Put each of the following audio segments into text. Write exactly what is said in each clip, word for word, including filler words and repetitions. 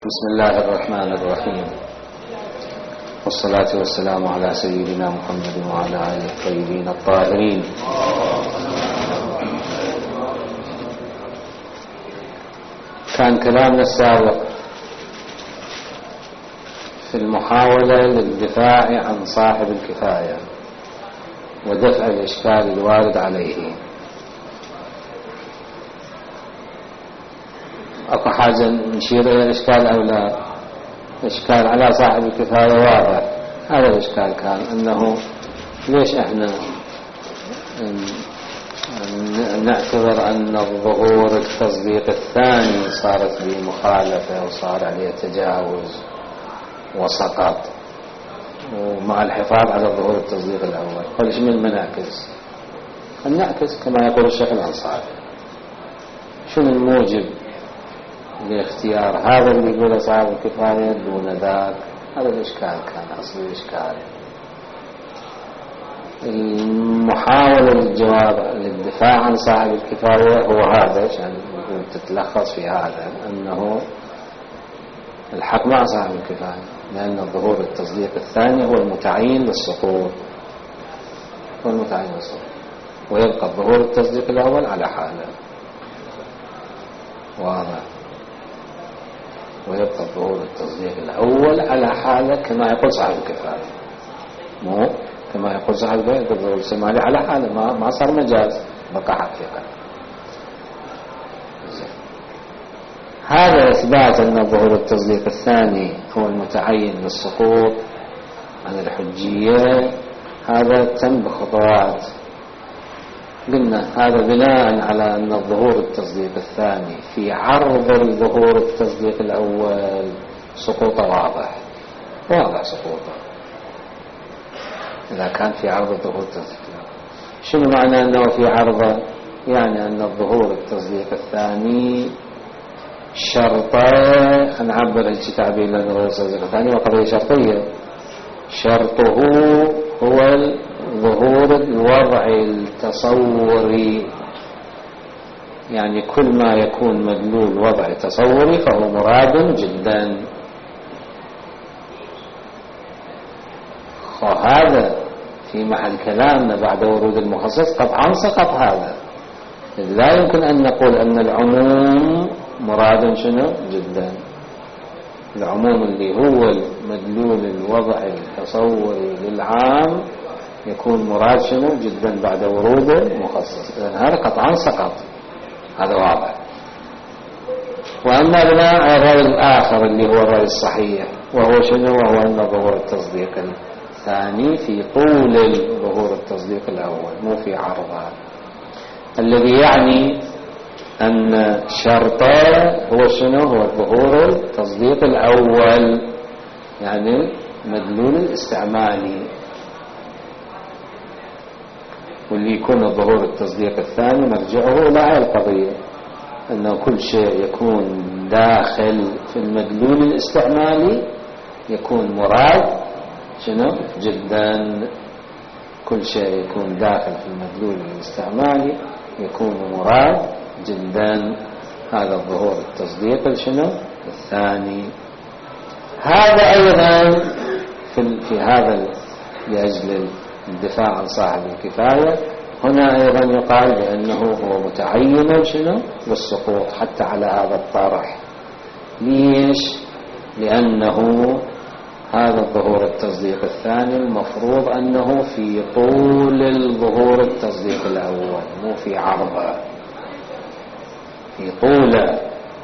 بسم الله الرحمن الرحيم، والصلاة والسلام على سيدنا محمد وعلى آله الطيبين الطاهرين. كان كلامنا السابق في المحاولة للدفاع عن صاحب الكفاية ودفع الإشكال الوارد عليه. أكو حاجة نشير إلى الإشكال أو لا؟ الإشكال على صاحب الكفاية واضح. هذا الإشكال كان أنه ليش إحنا نعتبر أن الظهور التصديق الثاني صارت به مخالفة وصار عليه تجاوز وسقط، ومع الحفاظ على ظهور التصديق الأول؟ قل شو من نعكس؟ نعكس كما يقول الشيخ الأنصاري. شنو الموجب لاختيار هذا اللي يقوله صاحب الكفاية دون ذاك؟ هذا الإشكال كان أصل الإشكال. المحاولة للجواب للدفاع عن صاحب الكفاية هو هذا، عشان تتلخص في هذا أنه الحق مع صاحب الكفاية، لأن الظهور التصديق الثاني هو المتعين للسقوط، هو المتعين للسقوط، ويبقى الظهور التصديق الأول على حاله. واضح؟ ويبقى الظهور التصديق الأول على حاله كما يقول صاحب الكفاية، مو كما يقول صاحب الكفاية الظهور الشمالي على حاله، ما ما صار مجاز، بقى حقيقة. هذا إثبات أن الظهور التصديق الثاني هو المتعين للسقوط عن الحجية، هذا تم بخطوات. قلنا هذا بناء على أن الظهور التصديق الثاني في عرض الظهور التصديق الأول سقوطه واضح، واضح سقوطه إذا كان في عرض الظهور التصديق الأول. شنو معنى أنه في عرضه؟ يعني أن الظهور التصديق الثاني شرطه، نعبر الكتابي لأن الظهور التصديق الثاني وقضية شرطية، شرطه هو ظهور الوضع التصوري، يعني كل ما يكون مدلول وضع تصوري فهو مراد جدا. وهذا في محل كلامنا بعد ورود المخصص قطعا سقط هذا. لا يمكن أن نقول أن العموم مراد شنو جدا. العموم اللي هو مدلول الوضع التصوري للعام يكون مراد شنو جدا بعد وروده مخصص. هذا قطعا سقط، هذا واضح. وأما بناء على الرأي الآخر اللي هو الرأي الصحيح، وهو شنو؟ وهو أن ظهور التصديق الثاني في طول ظهور التصديق الأول، مو في عرضه، الذي يعني أن شرطه هو شنو؟ هو ظهور التصديق الأول، يعني مدلول الاستعمالي، واللي يكون الظهور التصديق الثاني مرجعه إلى هذه القضية، أنه كل شيء يكون داخل في المدلول الاستعمالي يكون مراد شنو جدا. كل شيء يكون داخل في المدلول الاستعمالي يكون مراد جدا. هذا الظهور التصديق شنو الثاني. هذا أيضا في, في هذا لأجل الدفاع عن صاحب الكفاية، هنا أيضا يقال بأنه هو متعين شنو للسقوط حتى على هذا الطرح. ليش؟ لأنه هذا الظهور التصديق الثاني المفروض أنه في طول الظهور التصديق الأول، مو في عرضه، في طوله.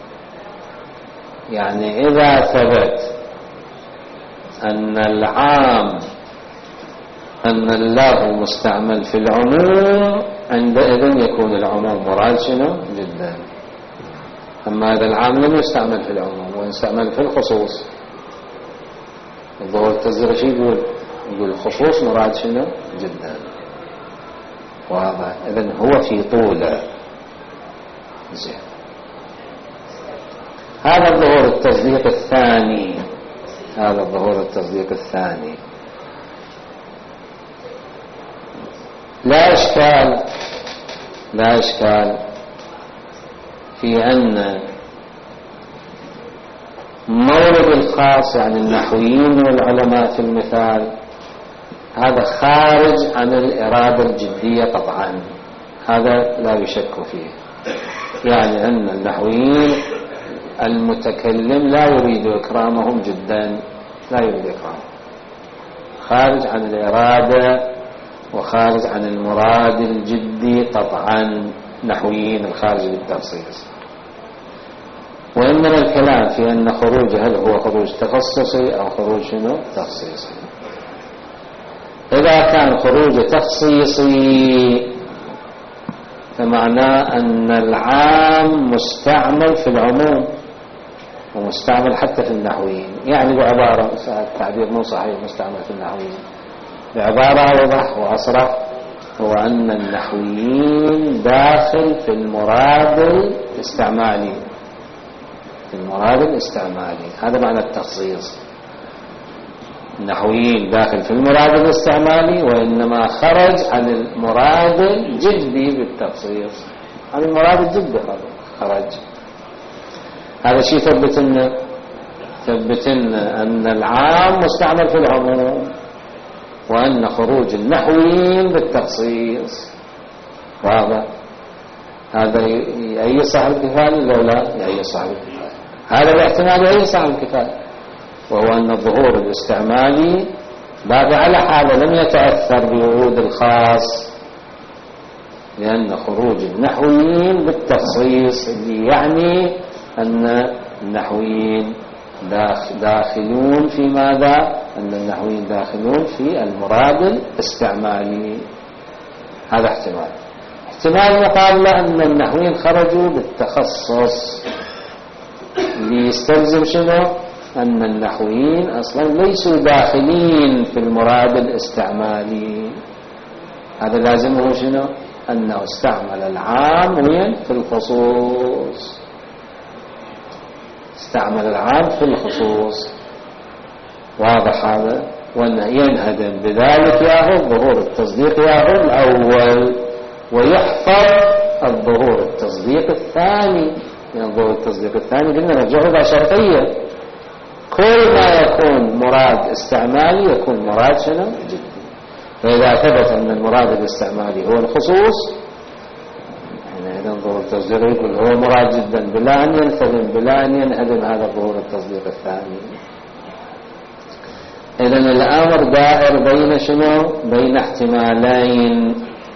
يعني إذا ثبت أن العام أن اللفظ مستعمل في العموم، عندئذ يكون العموم مراد شنو جدا. أما هذا العام لم يستعمل في العموم ويستعمل في الخصوص، الظهور التصديق شو يقول؟ يقول الخصوص مراد شنو جدا. واضح؟ إذن هو في طوله. زين. هذا الظهور التصديق الثاني، هذا الظهور التصديق الثاني لا إشكال، لا إشكال في أن مورد الخاص يعني النحويين والعلماء في المثال، هذا خارج عن الإرادة الجدية قطعا، هذا لا يشك فيه. يعني أن النحويين المتكلم لا يريد إكرامهم جدا، لا يريد إكرامهم، خارج عن الإرادة وخارج عن المراد الجدي قطعا، نحويين الخارج بالتخصيص. وإنما الكلام في أن خروج هل هو خروج تخصصي أو خروج شنو تخصيصي. إذا كان خروج تخصيصي فمعناه أن العام مستعمل في العموم ومستعمل حتى في النحويين. يعني بعبارة، التعبير مو صحيح مستعمل في النحويين، بعبارة أوضح وأصرح، هو أن النحويين داخل في المراد الاستعمالي، في المراد الاستعمالي، هذا معنى التخصيص. النحويين داخل في المراد الاستعمالي، وإنما خرج عن المراد الجدي بالتخصيص، عن المراد الجدي خرج. هذا شيء ثبت لنا ثبت لنا أن العام مستعمل في العموم، وأن خروج النحويين بالتخصيص. واضح؟ هذا أي صاحب الكفاية ولا لا؟ أي صاحب الكفاية، هذا الاحتمال أي صاحب الكفاية، وهو أن الظهور الاستعمالي باب على حاله لم يتأثر بورود الخاص، لأن خروج النحويين بالتخصيص اللي يعني أن النحويين داخلون في ماذا؟ أن النحويين داخلون في المراد الاستعمالي. هذا احتمال. احتمال مقابل أن النحويين خرجوا بالتخصص، اللي يستلزم شنو؟ أن النحويين أصلا ليسوا داخلين في المراد الاستعمالي. هذا لازمه شنو؟ أنه استعمل العام وين؟ في الخصوص، استعمل العام في الخصوص. واضح هذا؟ وأنه ينهدم بذلك ياهو ظهور التصديق ياهو الأول، ويحفظ الظهور التصديق الثاني. يعني ظهور التصديق الثاني قلنا نرجعه إلى شرطية، كل ما يكون مراد استعمالي يكون مراد شنو؟ جدي. فإذا ثبت أن المراد الاستعمالي هو الخصوص، يعني إذا ظهور التصديق يقول هو مراد جدا بلا أن ينثبت، بلا أن ينهدم هذا ظهور التصديق الثاني. إذن الأمر دائر بين شنو؟ بين احتمالين.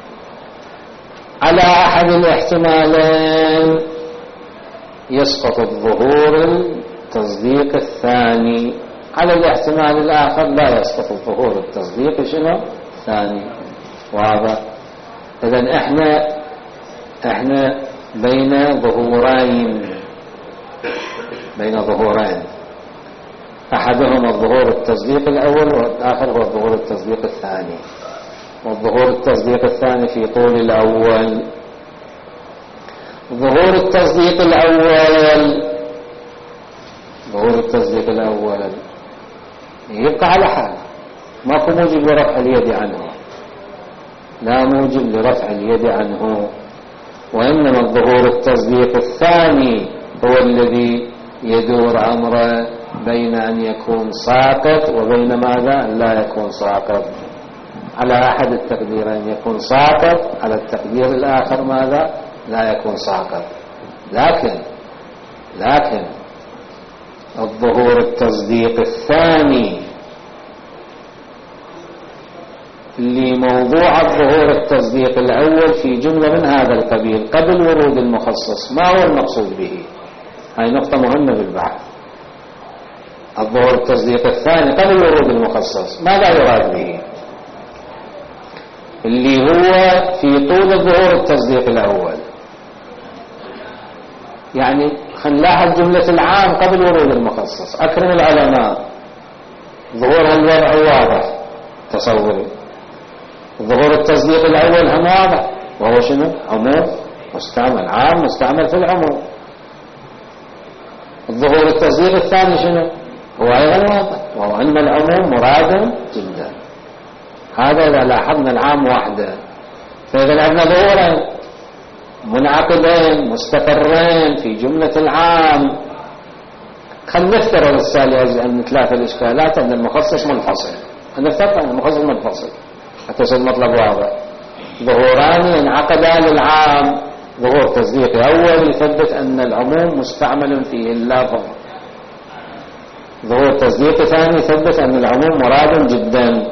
على أحد الاحتمالين يسقط الظهور التصديق الثاني، على الاحتمال الآخر لا يسقط الظهور التصديق شنو؟ الثاني. واضح؟ إذن احنا احنا بين ظهورين، بين ظهورين، أحدهما الظهور التصديق الأول والآخر هو الظهور التصديق الثاني. والظهور التصديق الثاني في طول الأول. ظهور التصديق الأول ظهور التصديق الأول يبقى على حال، ماكو موجب لرفع اليد عنه، لا موجب لرفع اليد عنه. وإنما الظهور التصديق الثاني هو الذي يدور أمره بين أن يكون ساقط وبين ماذا؟ لا يكون ساقط. على أحد التقديرين يكون ساقط، على التقدير الآخر ماذا؟ لا يكون ساقط. لكن لكن الظهور التصديق الثاني لموضوع الظهور التصديق الأول في جملة من هذا القبيل قبل ورود المخصص. ما هو المقصود به؟ هاي نقطة مهمة بالبحث. الظهور التصديق الثاني قبل ورود المخصص ماذا يراد به؟ اللي هو في طول الظهور التصديق الأول. يعني خنلاحظ جملة العام قبل ورود المخصص. أكرم العلماء ظهور الوضع واضح تصوري. ظهور التصديق الأول هم واضح، وهو شنو؟ عموم مستعمل، عام مستعمل في العموم. الظهور التصديق الثاني شنو؟ هو أيضا واضح، وهو أن العموم مراد جدا. هذا إذا لاحظنا العام وحده. فإذا عندنا ظهورين منعقدين مستقرين في جملة العام، خلينا نفترض السالي أن ثلاثة الإشكالات أن المخصص منفصل، نفترض أن المخصص منفصل حتى يصير المطلب واضح. ظهوران ينعقدا للعام، ظهور تصديقي أول يثبت أن العموم مستعمل فيه اللفظ، ظهور تصديقي ثاني يثبت أن العموم مراد جدا.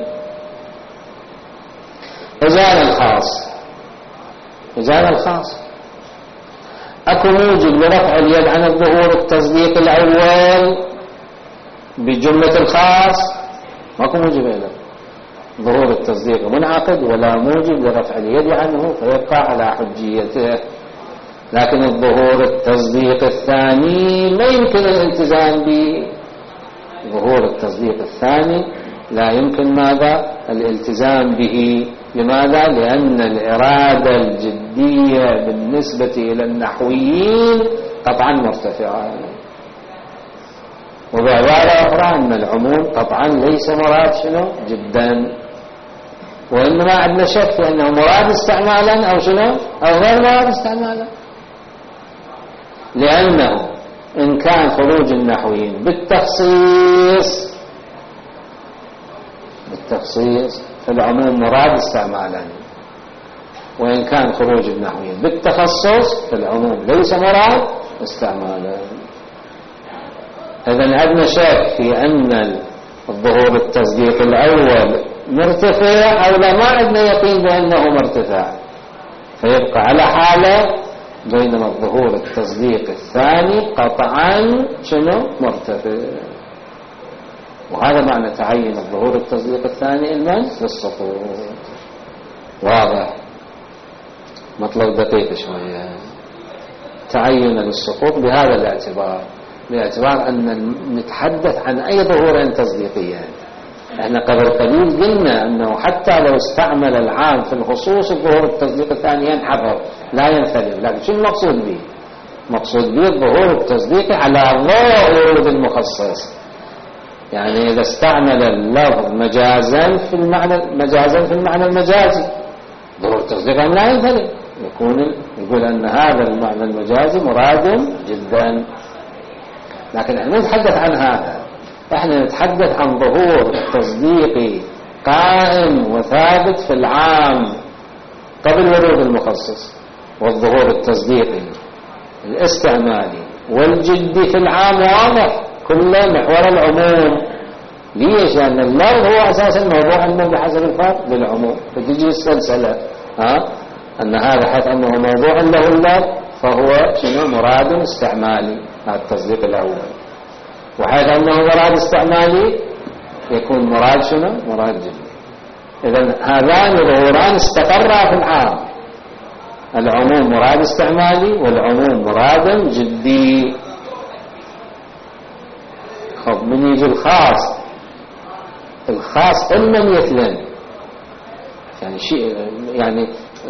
إجانا الخاص، إجانا الخاص أكو موجب لرفع اليد عن الظهور التصديق الأول بجملة الخاص؟ ماكو موجب له، ظهور التصديق منعقد ولا موجب لرفع اليد عنه فيبقى على حجيته. لكن الظهور التصديق الثاني ما يمكن الالتزام به، ظهور التصديق الثاني لا يمكن ماذا؟ الالتزام به. لماذا؟ لأن الإرادة الجدية بالنسبة إلى النحويين قطعا مرتفعة، وبعبارة أخرى أن العموم قطعا ليس مراد شنو جدا، وإنما عندنا شك في أنه مراد استعمالا أو شنو أو غير مراد استعمالا. لأنه إن كان خروج النحويين بالتخصيص بالتخصيص فالعموم مراد استعمالا، وإن كان خروج النحويين بالتخصص فالعموم ليس مراد استعمالا. إذن عندنا شك في أن الظهور التصديق الأول مرتفع أو لا، ما عندنا يقين بأنه مرتفع، فيبقى على حالة، بينما الظهور التصديق الثاني قطعا شنو مرتفع. وهذا معنى تعين الظهور التصديق الثاني المن للسقوط. واضح؟ مطلب دقيق شوية. تعين للسقوط بهذا الاعتبار، باعتبار أن نتحدث عن أي ظهورين تصديقيين. احنا قبل قليل قلنا أنه حتى لو استعمل العام في الخصوص الظهور التصديق الثاني ينحفظ لا ينثلث. لكن شو المقصود به؟ مقصود به الظهور التصديقي على ضوء ورود المخصص. يعني إذا استعمل اللفظ مجازا في المعنى مجازا في المعنى المجازي ظهور تصديقا لا ينثلث، يكون يقول أن هذا المعنى المجازي مراد جدا. لكن احنا نتحدث عن هذا، احنا نتحدث عن ظهور تصديقي قائم وثابت في العام قبل ورود المخصص، والظهور التصديقي الاستعمالي والجدي في العام واضح كله محور العموم. ليش؟ لأن اللفظ هو أساسا موضوع عنه بحسب الفرق بالعموم، فتجي السلسلة ها أن هذا حيث أنه موضوع له اللفظ فهو شنو مراد استعمالي، هذا التصديق الأول. وحيث أنه مراد استعمالي يكون مراد شنو مراد جدي. إذن هذان ظهوران استقرا في العام، العموم مراد استعمالي والعموم مراد جدي. خب من يجي الخاص، الخاص إما مثلا يعني شيء يعني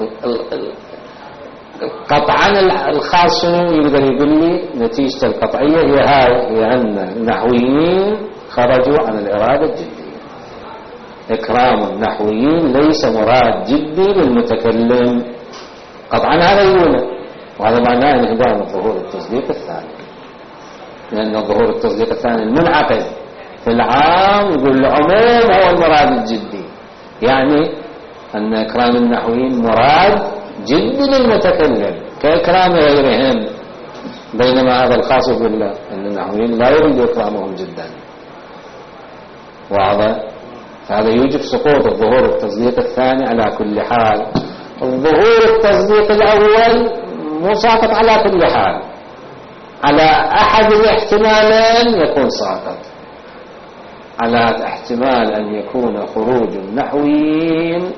قطعا الخاص شنو يقدر يقول لي نتيجة القطعية هي هاي، هي أن النحويين خرجوا عن الإرادة الجدية. إكرام النحويين ليس مراد جدي للمتكلم قطعا، هذا يقوله، وهذا معناه انهدام الظهور التصديق الثاني. لأن الظهور التصديق الثاني المنعقد في العام يقول العموم هو المراد الجدي، يعني أن إكرام النحويين مراد جد للمتكلم كإكرام غيرهم، بينما هذا الخاص يقول لا، أن النحويين لا يريد إكرامهم جدا. واضح؟ فهذا يوجب سقوط الظهور التصديق الثاني على كل حال. الظهور التصديق الأول مو ساقط على كل حال، على أحد الاحتمالين يكون ساقط، على احتمال أن يكون خروج النحويين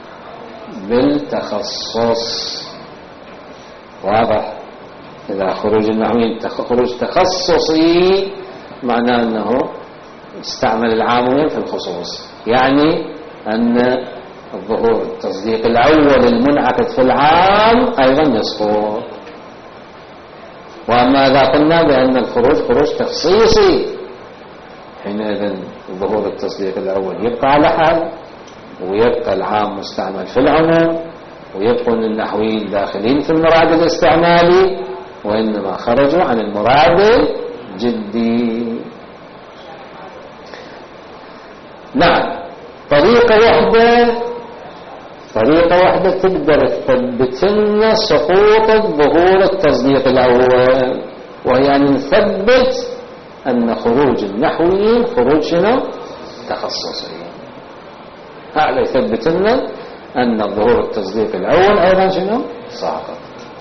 بالتخصص. واضح؟ إذا خروج النحويين خروج تخصصي معناه أنه استعمل العامين في الخصوص، يعني أن الظهور التصديق الأول المنعقد في العام أيضا يسقط. وأما إذا قلنا بأن الخروج خروج تخصيصي حينئذ ظهور التصديق الأول يبقى على حال، ويبقى العام مستعمل في العموم، ويبقون النحويين داخلين في المراد الاستعمالي، وإنما خرجوا عن المراد جدي. نعم، طريقة واحدة طريقة واحدة تقدر تثبت لنا سقوط ظهور التصديق الأول، وهي أن نثبت أن خروج النحويين خروج شنو؟ تخصصي. هذا يثبت لنا أن ظهور التصديق الأول أيضا شنو؟ ساقط.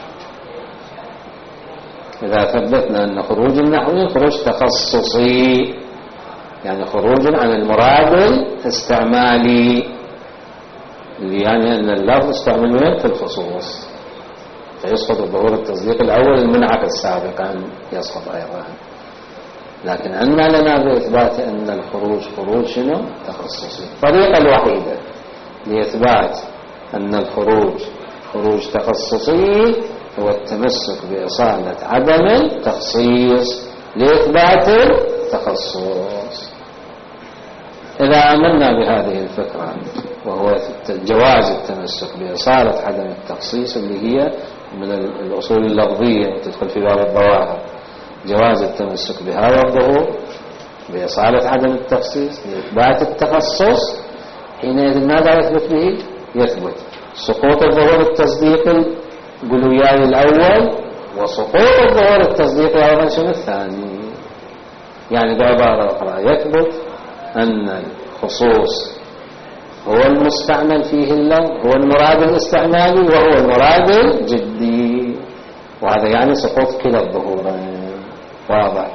إذا ثبتنا أن خروج النحويين خروج تخصصي، يعني خروج عن المراد الاستعمالي، اللي يعني أن اللفظ استعمل وين؟ في الخصوص، فيسقط ظهور التصديق الأول المنعكس سابقا يسقط أيضا. لكن عندنا لنا بإثبات أن الخروج خروج شنو؟ تخصصي. الطريقة الوحيدة لإثبات أن الخروج خروج تخصصي هو التمسك بإصالة عدم التخصيص لإثبات التخصص. إذا آمنا بهذه الفكرة، وهو جواز التمسك بإصالة عدم التخصيص اللي هي من الأصول اللفظية وتدخل في باب الظواهر، جواز التمسك بهذا الظهور بإصالة عدم التخصيص لإثبات التخصص، حينئذ ماذا يثبت به؟ يثبت سقوط الظهور التصديقي قلوياي الأول، وسقوط الظهور التصديقي أيضا شنو؟ الثاني. يعني بعبارة أخرى يثبت أن الخصوص هو المستعمل فيه اللفظ، هو المراد الاستعمالي، وهو المراد الجدي، وهذا يعني سقوط كلا الظهورين. واضح؟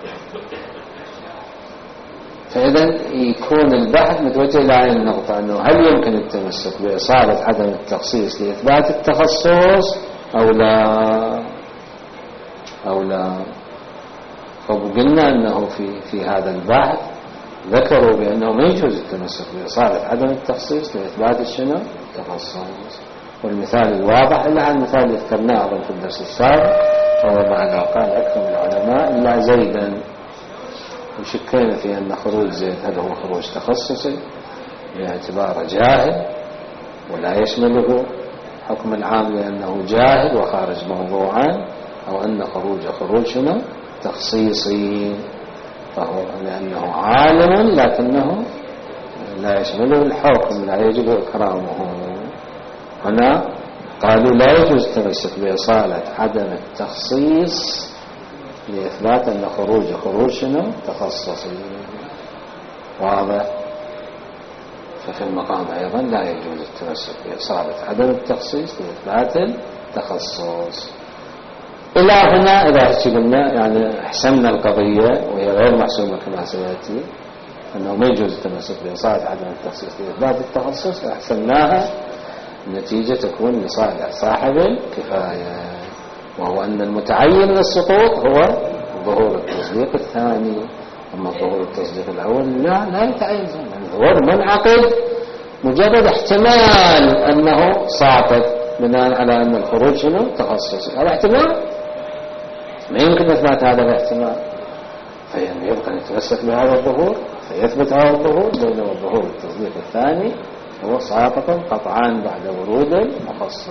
فإذا يكون البحث متوجه إلى هذه النقطة، أنه هل يمكن التمسك بإصالة عدم التخصيص لإثبات التخصص أو لا أو لا. فقلنا أنه في في هذا البحث ذكروا بأنه ما يجوز التمسك بإصالة عدم التخصيص لإثبات الشنو؟ التخصص. والمثال الواضح لها المثال اللي ذكرناه أظن في الدرس السابق، هو معنى قال أكثر من العلماء إلا زيدا، وشكينا في أن خروج زيد هذا هو خروج تخصصي باعتباره جاهل ولا يشمله حكم العام لأنه جاهل وخارج موضوعا، أو أن خروج خروج شنو؟ تخصيصي، فهو لأنه عالم لكنه لا يشمله الحكم، لا يجب إكرامه. هنا قالوا لا يجوز التمسك بإصالة عدم التخصيص لإثبات أن خروج خروج شنو؟ تخصصي. واضح؟ ففي المقام أيضا لا يجوز التمسك بإصالة عدم التخصيص لإثبات التخصص. إلى هنا إذا قلنا يعني حسمنا القضية، وهي غير محسومة كما سيأتي، أنه ما يجوز التمسك بإصالة عدم التخصيص لإثبات التخصص، أحسناها النتيجة تكون لصالح صاحب الكفاية، وهو أن المتعين للسقوط هو ظهور التصديق الثاني. أما ظهور التصديق الأول لا لا يتعين، الظهور منعقد مجرد احتمال أنه ساقط بناء على أن الخروج شنو؟ تخصصي. هذا احتمال ما يمكن إثبات هذا الاحتمال، فيبقى نتمسك بهذا الظهور فيثبت هذا الظهور، بينما الظهور التصديق الثاني هو ساقط قطعا بعد ورود المخصص.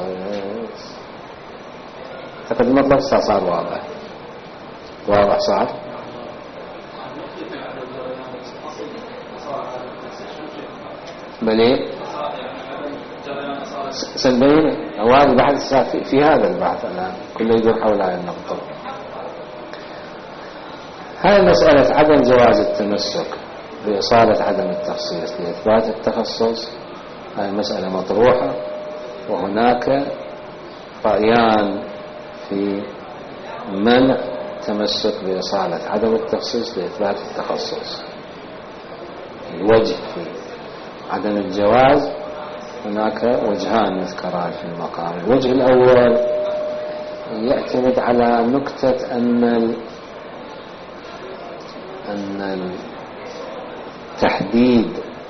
أعتقد المطلب صار واضح. واضح صار؟ بلي سنبين هو هذا البحث في, في هذا البحث الآن كله يدور حول هذه النقطة. هذه مسألة عدم جواز التمسك بإصالة عدم التخصيص لإثبات التخصص، هذه مسألة مطروحة، وهناك رأيان في منع تمسك بإصالة عدم التخصيص لإثبات التخصص. الوجه في عدم الجواز هناك وجهان نذكران في المقام. الوجه الأول يعتمد على نكتة أن أن تحديد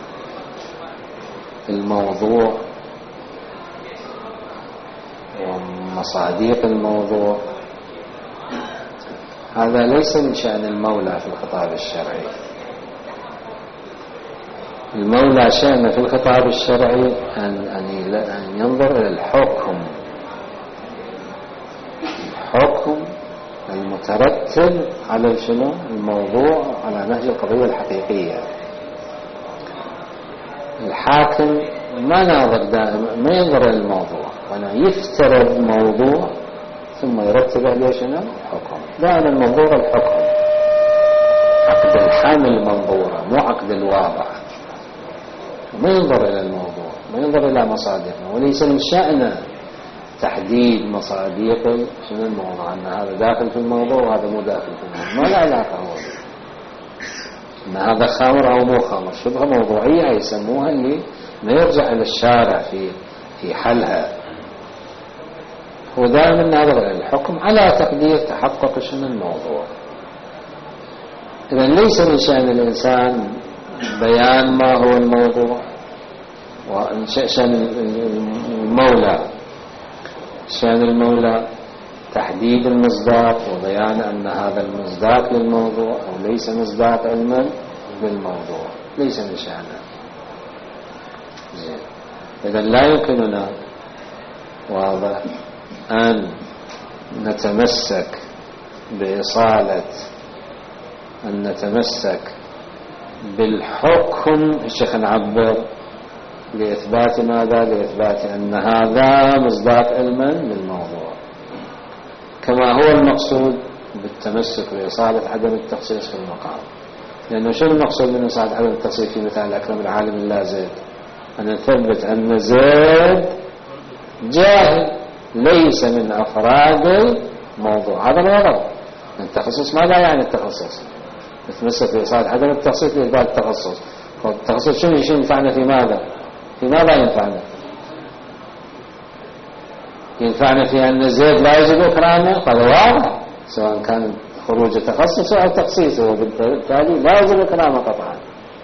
الموضوع ومصادق الموضوع هذا ليس من شأن المولى في الخطاب الشرعي. المولى شأن في الخطاب الشرعي أن أن ينظر إلى الحكم. الحكم المترتب على شنو الموضوع على نهج القضية الحقيقية. الحاكم ما ناظر دائما، ما ينظر للموضوع، وانا يفترض موضوع ثم يرتب عليه شنو حكم. دائما المنظور الحكم، عقد الحامل منظورة مو عقد الواضع. ما ينظر الى الموضوع، ما ينظر الى مصادقه، وليس من شأنه تحديد مصادق شنو الموضوع، ان هذا داخل في الموضوع وهذا مو داخل في الموضوع، ما له علاقه هو ان هذا خمر او مو خمر. شبهه موضوعيه يسموها، اللي ما يرجع الى الشارع في في حلها. هو دائما ناظر الى الحكم على تقدير تحقق شنو الموضوع. اذا ليس من شأن الانسان بيان ما هو الموضوع، وان شأن المولى شأن المولى تحديد المصداق وبيان أن هذا المصداق للموضوع أو ليس مصداق علما بالموضوع، ليس من شأنه. إذا لا يمكننا واضح أن نتمسك بإصالة أن نتمسك بالحكم الشيخ نعبر لإثبات ماذا؟ لإثبات أن هذا مصداق علما بالموضوع، كما هو المقصود بالتمسك بإصالة عدم التخصيص في المقام. لأنه شو المقصود من إصالة عدم التخصيص في مثال أكرم العالم لا زيد؟ أن نثبت أن زيد جاهل ليس من أفراد الموضوع. هذا الغرض. التخصص ماذا يعني التخصص؟ نتمسك بإصالة عدم التخصيص لإثبات التخصص. التخصص شنو ينفعنا في ماذا؟ في ماذا ينفعنا؟ ينفعنا في أن زيد لا يجب إكرامه، هذا واضح، سواء كان خروج تخصص أو تخصيصه، وبالتالي لا يجب إكرامه قطعا.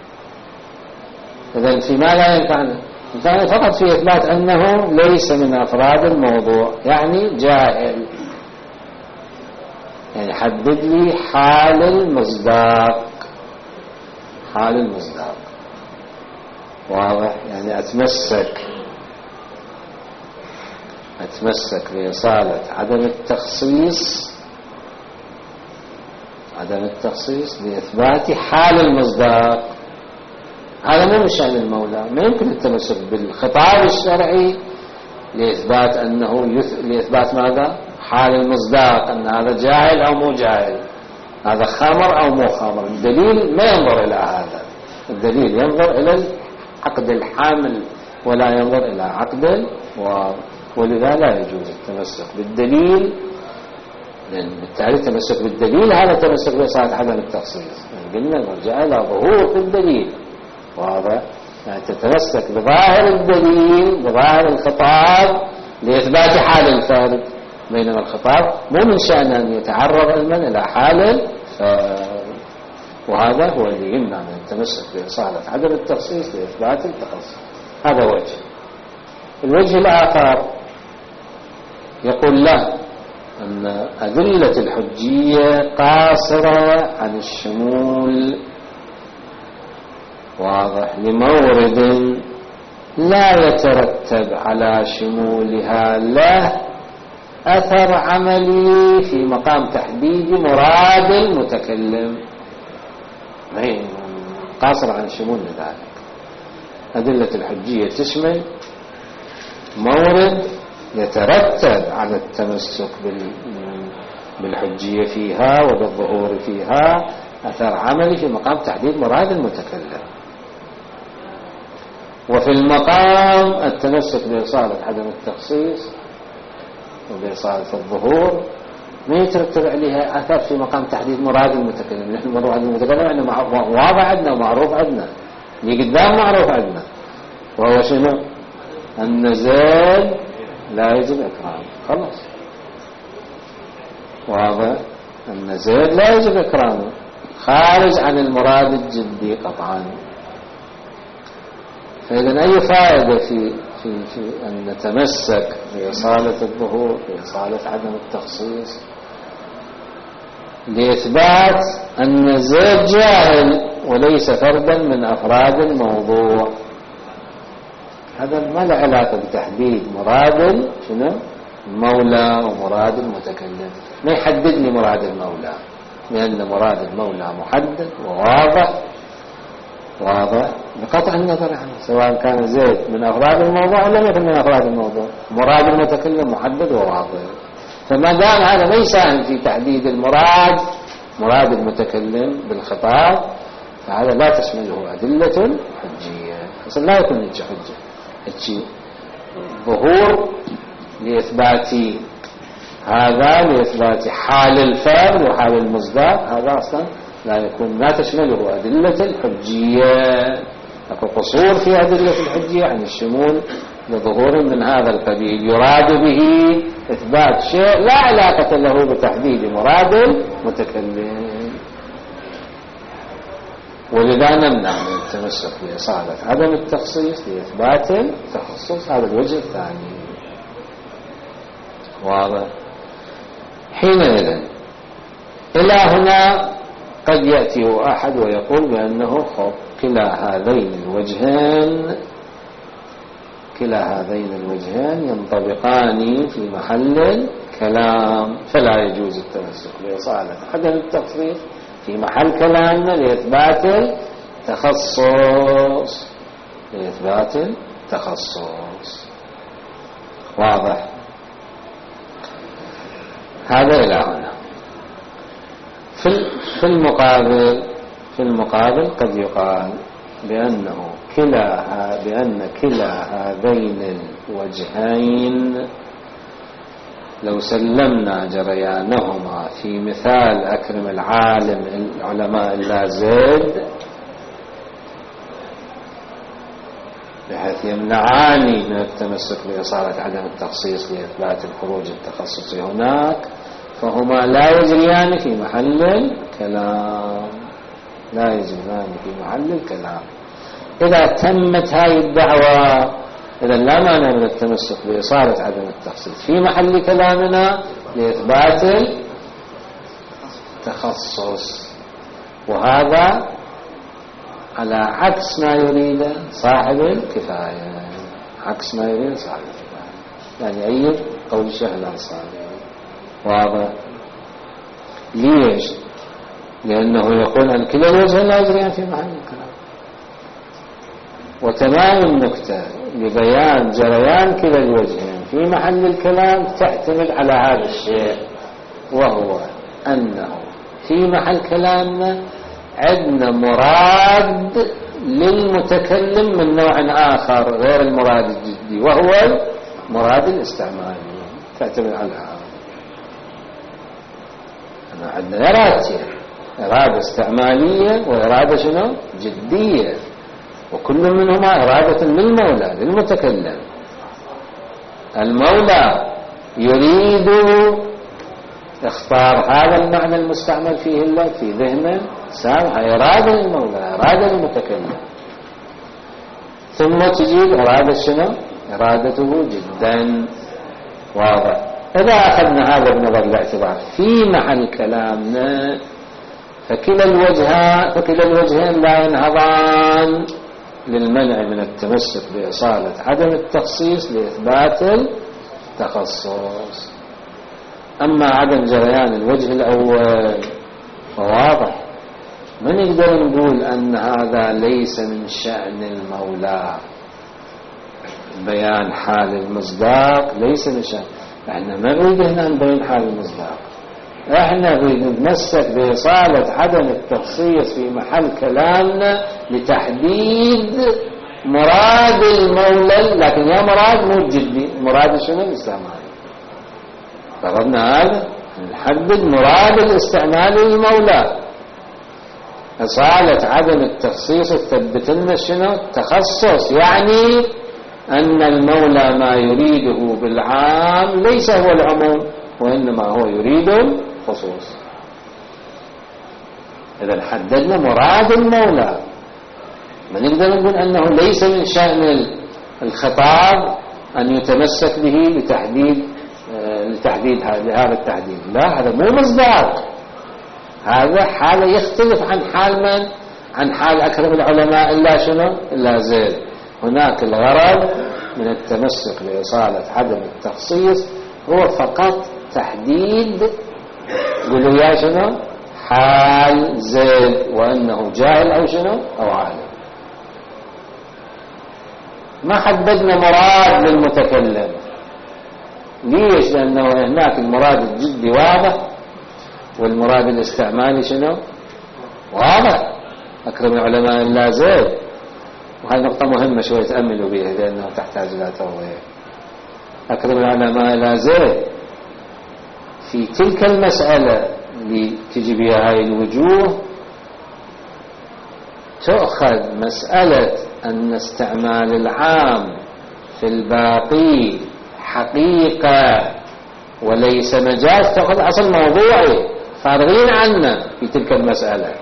إذن في ماذا ينفعنا؟ ينفعنا فقط في إثبات أنه ليس من أفراد الموضوع، يعني جاهل. يعني حدد لي حال المصداق، حال المصداق واضح. يعني أتمسك أتمسك بإصالة عدم التخصيص عدم التخصيص لإثبات حال المصداق. هذا مو من شأن المولى. ما يمكن التمسك بالخطاب الشرعي لإثبات أنه يث... لإثبات ماذا؟ حال المصداق، أن هذا جاهل أو مو جاهل، هذا خمر أو مو خمر. الدليل ما ينظر إلى هذا، الدليل ينظر إلى عقد الحامل ولا ينظر إلى عقد و... ولذا لا يجوز التمسك بالدليل، لأن بالتالي التمسك بالدليل هذا تمسك بإصالة عدم التخصيص. يعني قلنا نرجع إلى ظهور الدليل واضح. يعني تتمسك بظاهر الدليل بظاهر الخطاب لإثبات حال الفارد، بينما الخطاب مو من شأن أن يتعرض علما إلى حال الفارد، وهذا هو اللي يمنع من التمسك بإصالة عدم التخصيص لإثبات التخصيص. هذا وجه. الوجه الآخر يقول له أن أدلة الحجية قاصرة عن الشمول واضح لمورد لا يترتب على شمولها له أثر عملي في مقام تحديد مراد المتكلم. قاصر عن الشمول لذلك. أدلة الحجية تشمل مورد يترتب على التمسك بالحجية فيها وبالظهور فيها أثر عملي في مقام تحديد مراد المتكلم. وفي المقام التمسك بإصالة عدم التخصيص وبإصالة الظهور ما يترتب عليها أثر في مقام تحديد مراد المتكلم. نحن مراد المتكلم يعني واضح عندنا ومعروف عندنا، اللي قدام معروف عندنا، وهو شنو؟ أن زيد لا يجب إكرامه. خلاص واضح أن زيد لا يجب إكرامه، خارج عن المراد الجدي قطعا. فإذا أي فائدة في في في أن نتمسك بإصالة الظهور بإصالة عدم التخصيص لإثبات أن زيد جاهل وليس فردا من أفراد الموضوع؟ هذا ما له علاقة بتحديد مراد شنو المولى ومراد المتكلم. ما يحدد لي مراد المولى، لأن مراد المولى محدد وواضح واضح بقطع النظر عنه، سواء كان زيد من أفراد الموضوع ولا مثل من أفراد الموضوع. مراد المتكلم محدد وواضح، فما دام هذا ما يساهم في تحديد المراد مراد المتكلم بالخطاب، فهذا لا تشمله أدلة حجية، أصلا لا يكون حجة حجة ظهور لإثبات هذا، لإثبات حال الفعل وحال المصداق، هذا أصلا لا يكون، لا تشمله أدلة الحجية. أكو قصور في أدلة الحجية عن الشمول لظهور من هذا القبيل يراد به إثبات شيء لا علاقة له بتحديد مراد المتكلم، ولذا نمنع من التمسك بإصالة عدم التخصيص لإثبات التخصص. هذا الوجه الثاني واضح. حينئذ إلى هنا قد يأتي أحد ويقول بأنه خب كلا هذين الوجهين كلا هذين الوجهين ينطبقان في محل الكلام، فلا يجوز التمسك بإصالة عدم التخصيص في محل كلامنا لإثبات التخصص لإثبات التخصص. واضح؟ هذا إلى هنا. في المقابل في المقابل قد يقال بأنه كلا بأن كلا هذين الوجهين لو سلمنا جريانهما في مثال أكرم العالم العلماء اللازد بحيث يمنعاني من التمسك بإصالة عدم التخصيص لإثبات الخروج التخصصي هناك، فهما لا يجريان في محل الكلام لا يجريان في محل الكلام. إذا تمت هذه الدعوة إذا لا مانع من التمسك بإصالة عدم التخصيص في محل كلامنا لإثبات التخصص، وهذا على عكس ما يريد صاحب الكفاية، عكس ما يريد صاحب الكفاية، يعني أي قول الشيخ الأنصاري. واضح؟ ليش؟ لأنه يقول أن كلا الوجهين لا يجريان في محل الكلام، وتمام النكتة لبيان جريان كلا الوجهين في محل الكلام تعتمد على هذا الشيء، وهو أنه في محل كلامنا عندنا مراد للمتكلم من نوع آخر غير المراد الجدي، وهو المراد الاستعمالي. تعتمد على هذا. عندنا إرادتين، إرادة استعمالية وإرادة شنو؟ جدية، وكل منهما إرادة للمولى للمتكلم. المولى يريد اختار هذا المعنى المستعمل فيه الله في ذهنه سامع، إرادة للمولى إرادة للمتكلم، ثم تجيب إرادة شنو؟ إرادته جدا. واضح؟ إذا أخذنا هذا بنظر الاعتبار في محل كلامنا فكلا الوجهان فكلا الوجهين لا ينهضان للمنع من التمسك بإصالة عدم التخصيص لإثبات التخصص. أما عدم جريان الوجه الأول فواضح، ما نقدر نقول أن هذا ليس من شأن المولى، بيان حال المصداق ليس من شأن. احنا ما نريد هنا نبين حال المصداق، احنا نريد نتمسك بإصالة عدم التخصيص في محل كلامنا لتحديد مراد المولى، لكن يا مراد مو جدي، مراد شنو؟ الاستعمالي. فرضنا هذا نحدد مراد الاستعمالي للمولى. إصالة عدم التخصيص تثبت لنا شنو؟ التخصص، يعني أن المولى ما يريده بالعام ليس هو العموم، وإنما هو يريد الخصوص. إذا حددنا مراد المولى، ما نقدر نقول أنه ليس من شأن الخطاب أن يتمسك به لتحديد لتحديد هذا التحديد. لا، هذا مو مصداق، هذا حالة يختلف عن حال من؟ عن حال أكرم العلماء إلا شنو؟ إلا زيد. هناك الغرض من التمسك بإصالة عدم التخصيص هو فقط تحديد قولوا يا شنو حال زيد وأنه جاهل أو شنو أو عالم. ما حددنا مراد للمتكلم. ليش؟ لأنه هناك المراد الجدي واضح والمراد الاستعمالي شنو واضح. أكرم العلماء إلا زيد، وهذه نقطة مهمة شوية تأملوا بها لأنها تحتاج إلى توضيح. أكرم العلماء إلا زيد في تلك المسألة اللي تجي بها هاي الوجوه تؤخذ مسألة أن استعمال العام في الباقي حقيقة وليس مجاز، تأخذ أصل موضوعي فارغين عنه في تلك المسألة.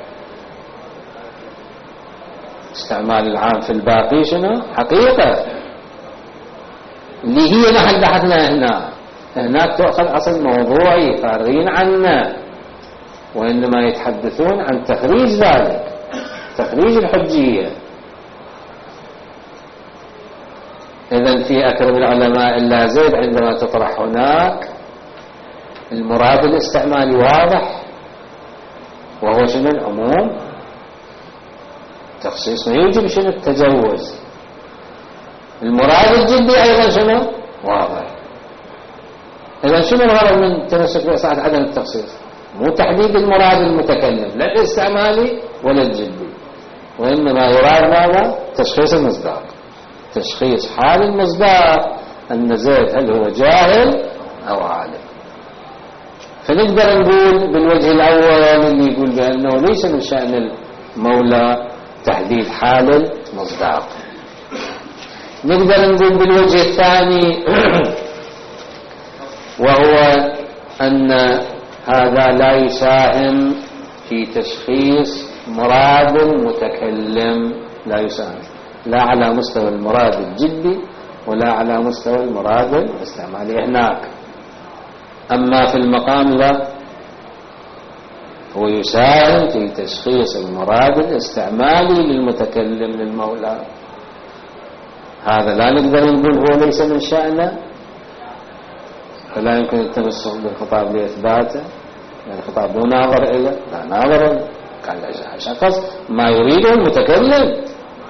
استعمال العام في الباقي شنو حقيقة اللي هي محل بحثنا هنا. هناك تأخذ أصل موضوعي فارغين عنه، وإنما يتحدثون عن تخريج ذلك، تخريج الحجية. إذن في أكرم العلماء إلا زيد عندما تطرح هناك المراد الاستعمالي واضح وهو شنو العموم، تخصيص ما يوجب شنو التجوز. المراد الجدي أيضا شنو واضح. إذن شنو الغرض من تمسك بإصاحة عدم التخصيص؟ مو تحديد المراد المتكلم لا الاستعمالي ولا الجدي، وإنما يراد ماذا؟ تشخيص المصداق، تشخيص حال المصداق أن زيد هل هو جاهل أو عالم. فنقدر نقول بالوجه الأول اللي يقول بأنه ليس من شأن المولى تحديد حال المصداق. نقدر نقول بالوجه الثاني وهو أن هذا لا يساهم في تشخيص مراد المتكلم، لا يساهم لا على مستوى المراد الجدي ولا على مستوى المراد الاستعمالي هناك. أما في المقام لا، هو يساهم في تشخيص المراد الاستعمالي للمتكلم للمولى. هذا لا نقدر نقول هو ليس من شأنه، فلا يمكن التمسك بالخطاب لإثباته، يعني الخطاب مو ناظر إليه، لا ناظر إليه، كان شخص ما يريده المتكلم.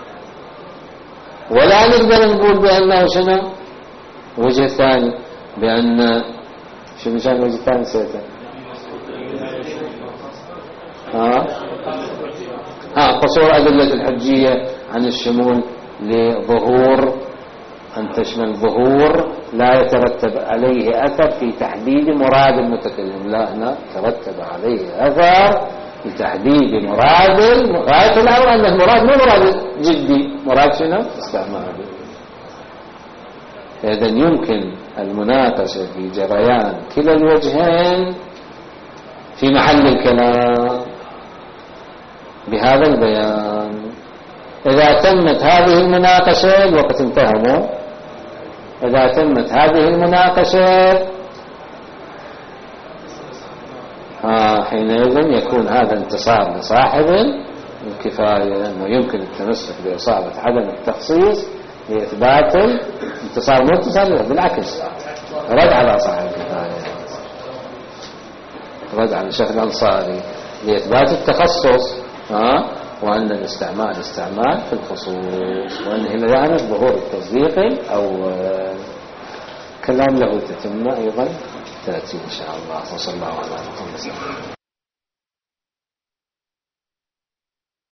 ولا نقدر نقول بأنه شنو وجه ثاني، بأن شنو كان وجه ثاني سيته ها ها قصور أدلة الحجية عن الشمول لظهور، أن تشمل ظهور لا يترتب عليه أثر في تحديد مراد المتكلم. لا، هنا ترتب عليه أثر في تحديد مراد. غاية الأمر أن المراد مو مراد جدي، مراد شنو استعمالي. إذن يمكن المناقشة في جريان كلا الوجهين في محل الكلام بهذا البيان. إذا تمت هذه المناقشة الوقت انتهى، إذا تمت هذه المناقشة آه حينئذ يكون هذا انتصار لصاحب الكفاية، لأنه يمكن التمسك بإصابة عدم التخصيص لإثبات انتصار. مو انتصار، بالعكس رد على صاحب الكفاية، رد على الشيخ الأنصاري لإثبات التخصص آه وأن الاستعمال استعمال في الخصوص، وأن هنا يعني ظهور التصديق أو كلام له تتمة أيضا تأتي إن شاء الله. وصلى الله على محمد.